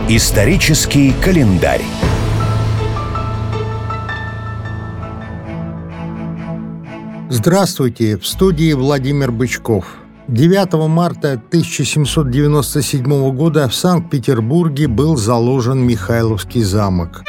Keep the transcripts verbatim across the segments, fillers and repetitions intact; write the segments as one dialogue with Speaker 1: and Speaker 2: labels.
Speaker 1: Исторический календарь.
Speaker 2: Здравствуйте! В студии Владимир Бычков. девятого марта тысяча семьсот девяносто седьмого года в Санкт-Петербурге был заложен Михайловский замок.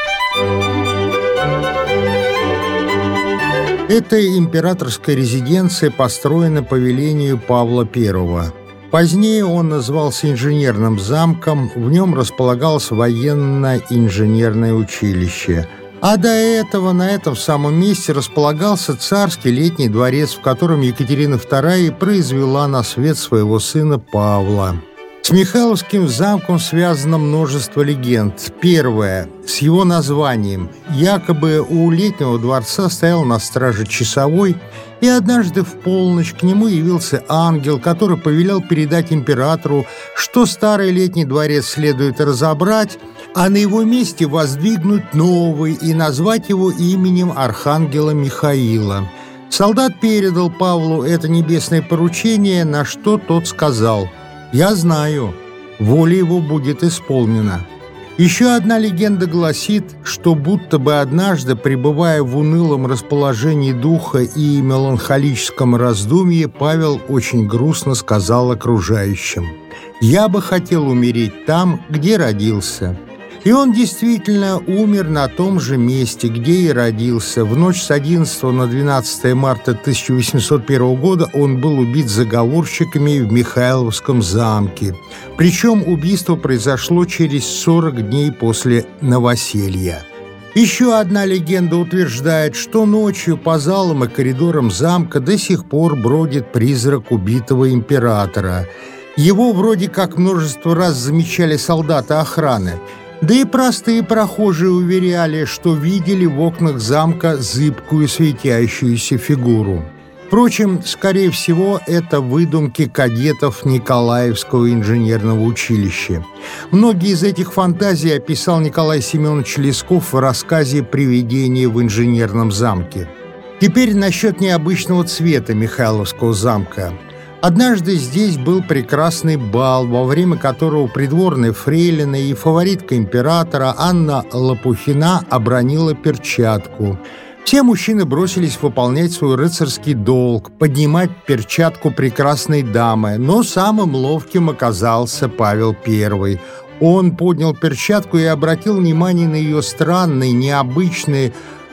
Speaker 2: Эта императорская резиденция построена по велению Павла Первого. Позднее он назывался инженерным замком, в нем располагалось военно-инженерное училище. А до этого на этом самом месте располагался царский летний дворец, в котором Екатерина Вторая произвела на свет своего сына Павла. С Михайловским замком связано множество легенд. Первое. С его названием. Якобы у летнего дворца стоял на страже часовой, и однажды в полночь к нему явился ангел, который повелел передать императору, что старый летний дворец следует разобрать, а на его месте воздвигнуть новый и назвать его именем архангела Михаила. Солдат передал Павлу это небесное поручение, на что тот сказал: «Я знаю, воля его будет исполнена». Еще одна легенда гласит, что будто бы однажды, пребывая в унылом расположении духа и меланхолическом раздумье, Павел очень грустно сказал окружающим: «Я бы хотел умереть там, где родился». И он действительно умер на том же месте, где и родился. В ночь с одиннадцатого на двенадцатое марта тысяча восемьсот первого года он был убит заговорщиками в Михайловском замке. Причем убийство произошло через сорок дней после новоселья. Еще одна легенда утверждает, что ночью по залам и коридорам замка до сих пор бродит призрак убитого императора. Его вроде как множество раз замечали солдаты охраны. Да и простые прохожие уверяли, что видели в окнах замка зыбкую светящуюся фигуру. Впрочем, скорее всего, это выдумки кадетов Николаевского инженерного училища. Многие из этих фантазий описал Николай Семенович Лесков в рассказе «Привидение в инженерном замке». Теперь насчет необычного цвета Михайловского замка. Однажды здесь был прекрасный бал, во время которого придворная фрейлина и фаворитка императора Анна Лопухина обронила перчатку. Все мужчины бросились выполнять свой рыцарский долг, поднимать перчатку прекрасной дамы, но самым ловким оказался Павел Первый. Он поднял перчатку и обратил внимание на ее странный, необычный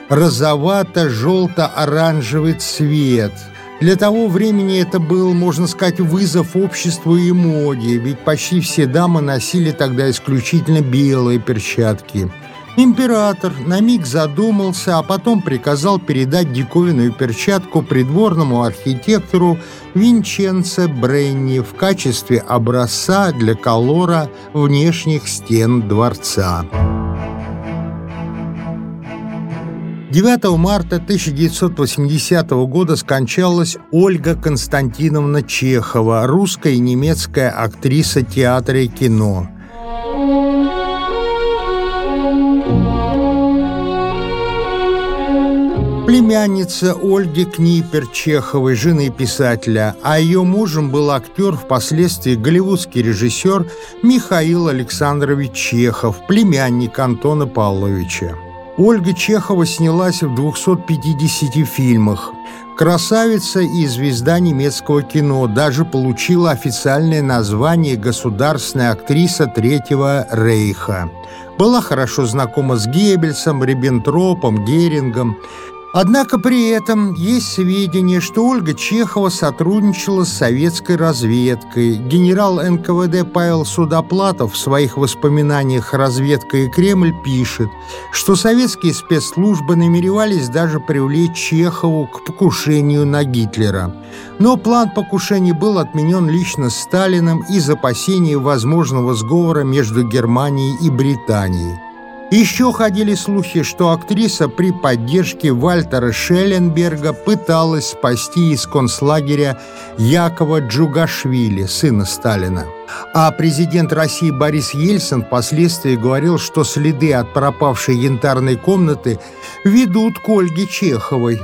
Speaker 2: розовато-желто-оранжевый цвет. Для того времени это был, можно сказать, вызов обществу и моде, ведь почти все дамы носили тогда исключительно белые перчатки. Император на миг задумался, а потом приказал передать диковинную перчатку придворному архитектору Винченцо Бренни в качестве образца для колора внешних стен дворца. девятого марта тысяча девятьсот восьмидесятого года скончалась Ольга Константиновна Чехова, русская и немецкая актриса театра и кино. Племянница Ольги Книпер-Чеховой, жены писателя, а ее мужем был актер, впоследствии голливудский режиссер Михаил Александрович Чехов, племянник Антона Павловича. Ольга Чехова снялась в двухстах пятидесяти фильмах. Красавица и звезда немецкого кино, даже получила официальное название «Государственная актриса Третьего Рейха». Была хорошо знакома с Геббельсом, Риббентропом, Герингом. Однако при этом есть сведения, что Ольга Чехова сотрудничала с советской разведкой. Генерал эн ка вэ дэ Павел Судоплатов в своих воспоминаниях «Разведка и Кремль» пишет, что советские спецслужбы намеревались даже привлечь Чехову к покушению на Гитлера. Но план покушения был отменен лично Сталиным из опасения возможного сговора между Германией и Британией. Еще ходили слухи, что актриса при поддержке Вальтера Шелленберга пыталась спасти из концлагеря Якова Джугашвили, сына Сталина. А президент России Борис Ельцин впоследствии говорил, что следы от пропавшей янтарной комнаты ведут к Ольге Чеховой.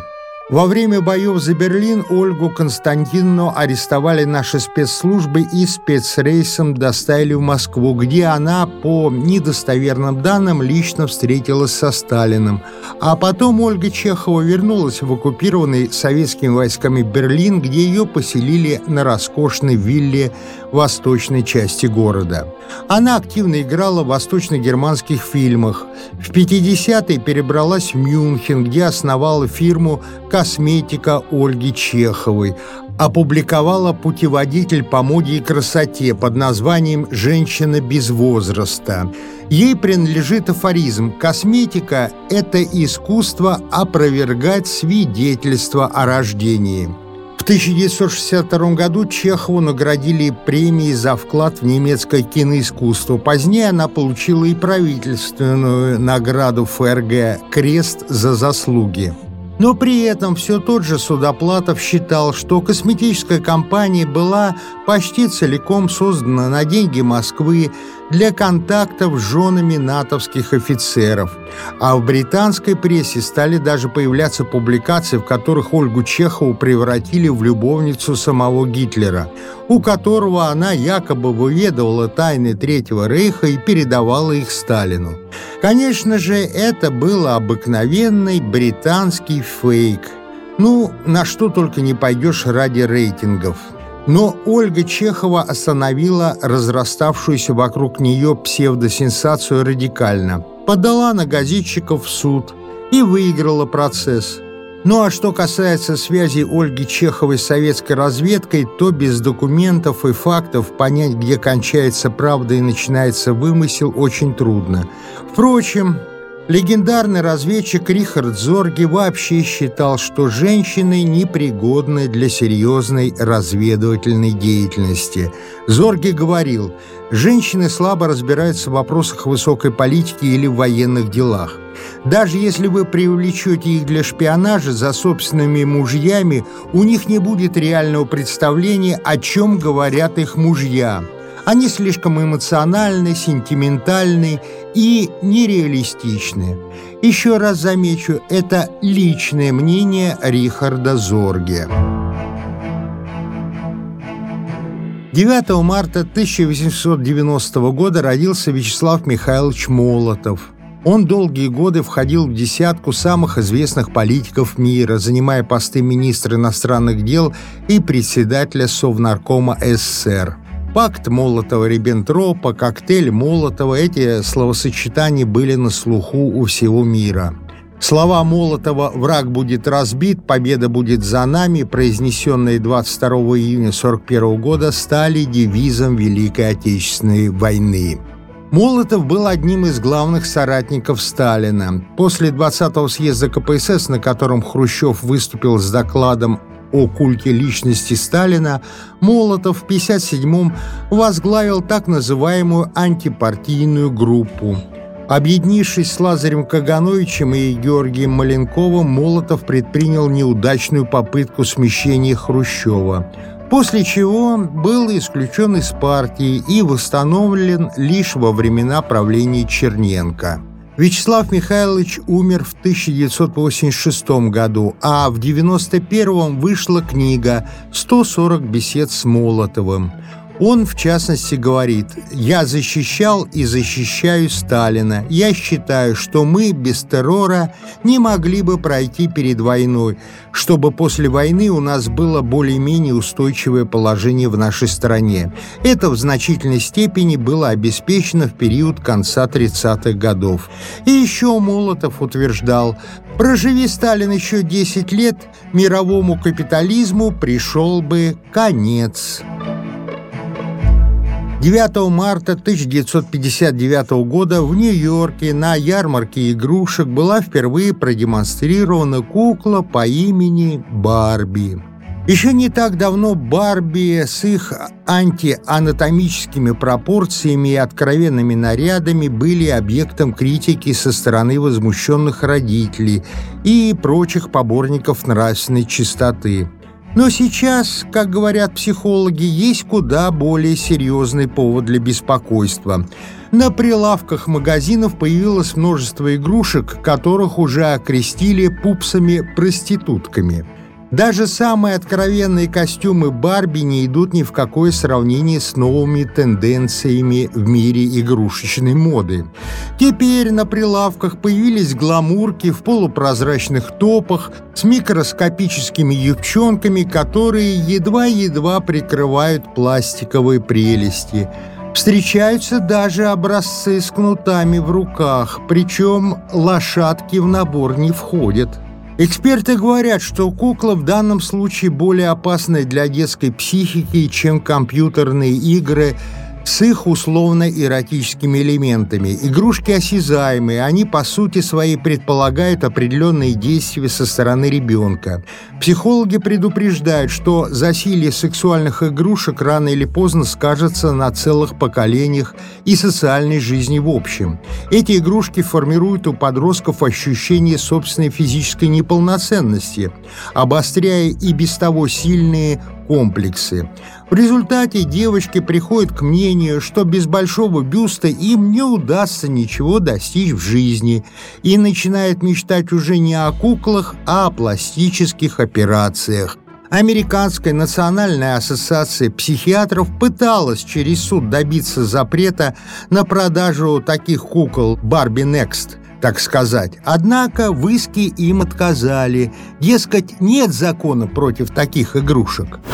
Speaker 2: Во время боев за Берлин Ольгу Константиновну арестовали наши спецслужбы и спецрейсом доставили в Москву, где она, по недостоверным данным, лично встретилась со Сталиным. А потом Ольга Чехова вернулась в оккупированный советскими войсками Берлин, где ее поселили на роскошной вилле в восточной части города. Она активно играла в восточно-германских фильмах. В пятидесятые перебралась в Мюнхен, где основала фирму «Косметика» Ольги Чеховой. Опубликовала путеводитель по моде и красоте под названием «Женщина без возраста». Ей принадлежит афоризм: «Косметика – это искусство опровергать свидетельства о рождении». В тысяча девятьсот шестьдесят втором году Чехову наградили премией за вклад в немецкое киноискусство. Позднее она получила и правительственную награду ФРГ «Крест за заслуги». Но при этом все тот же Судоплатов считал, что косметическая компания была почти целиком создана на деньги Москвы для контактов с женами натовских офицеров. А в британской прессе стали даже появляться публикации, в которых Ольгу Чехову превратили в любовницу самого Гитлера, у которого она якобы выведывала тайны Третьего Рейха и передавала их Сталину. Конечно же, это был обыкновенный британский фейк. Ну, на что только не пойдешь ради рейтингов. Но Ольга Чехова остановила разраставшуюся вокруг нее псевдосенсацию радикально. Подала на газетчиков в суд и выиграла процесс. Ну а что касается связи Ольги Чеховой с советской разведкой, то без документов и фактов понять, где кончается правда и начинается вымысел, очень трудно. Впрочем, легендарный разведчик Рихард Зорге вообще считал, что женщины непригодны для серьезной разведывательной деятельности. Зорге говорил: женщины слабо разбираются в вопросах высокой политики или в военных делах. Даже если вы привлечете их для шпионажа за собственными мужьями, у них не будет реального представления, о чем говорят их мужья. Они слишком эмоциональны, сентиментальны и нереалистичны. Еще раз замечу, это личное мнение Рихарда Зорге. девятого марта тысяча восемьсот девяностого года родился Вячеслав Михайлович Молотов. Он долгие годы входил в десятку самых известных политиков мира, занимая посты министра иностранных дел и председателя Совнаркома СССР. Пакт Молотова-Риббентропа, коктейль Молотова – эти словосочетания были на слуху у всего мира. Слова Молотова «враг будет разбит, победа будет за нами», произнесенные двадцать второго июня сорок первого года, стали девизом Великой Отечественной войны. Молотов был одним из главных соратников Сталина. После двадцатого съезда ка пэ эс эс, на котором Хрущев выступил с докладом о культе личности Сталина, Молотов в пятьдесят седьмом возглавил так называемую антипартийную группу. Объединившись с Лазарем Кагановичем и Георгием Маленковым, Молотов предпринял неудачную попытку смещения Хрущева, после чего был исключен из партии и восстановлен лишь во времена правления Черненко. Вячеслав Михайлович умер в тысяча девятьсот восемьдесят шестом году, а в девяносто первом вышла книга «сто сорок бесед с Молотовым». Он, в частности, говорит: «Я защищал и защищаю Сталина. Я считаю, что мы без террора не могли бы пройти перед войной, чтобы после войны у нас было более-менее устойчивое положение в нашей стране. Это в значительной степени было обеспечено в период конца тридцатых годов». И еще Молотов утверждал: «Проживи Сталин еще десять лет, мировому капитализму пришел бы конец». девятого марта тысяча девятьсот пятьдесят девятого года в Нью-Йорке на ярмарке игрушек была впервые продемонстрирована кукла по имени Барби. Еще не так давно Барби с их антианатомическими пропорциями и откровенными нарядами были объектом критики со стороны возмущенных родителей и прочих поборников нравственной чистоты. Но сейчас, как говорят психологи, есть куда более серьезный повод для беспокойства. На прилавках магазинов появилось множество игрушек, которых уже окрестили пупсами-проститутками. Даже самые откровенные костюмы Барби не идут ни в какое сравнение с новыми тенденциями в мире игрушечной моды. Теперь на прилавках появились гламурки в полупрозрачных топах с микроскопическими девчонками, которые едва-едва прикрывают пластиковые прелести. Встречаются даже образцы с кнутами в руках, причем лошадки в набор не входят. Эксперты говорят, что кукла в данном случае более опасна для детской психики, чем компьютерные игры с их условно-эротическими элементами. Игрушки осязаемые, они по сути своей предполагают определенные действия со стороны ребенка. Психологи предупреждают, что засилье сексуальных игрушек рано или поздно скажется на целых поколениях и социальной жизни в общем. Эти игрушки формируют у подростков ощущение собственной физической неполноценности, обостряя и без того сильные комплексы. В результате девочки приходят к мнению, что без большого бюста им не удастся ничего достичь в жизни, и начинают мечтать уже не о куклах, а о пластических операциях. Американская национальная ассоциация психиатров пыталась через суд добиться запрета на продажу таких кукол «Барби Next», так сказать. Однако в иске им отказали. Дескать, нет закона против таких игрушек.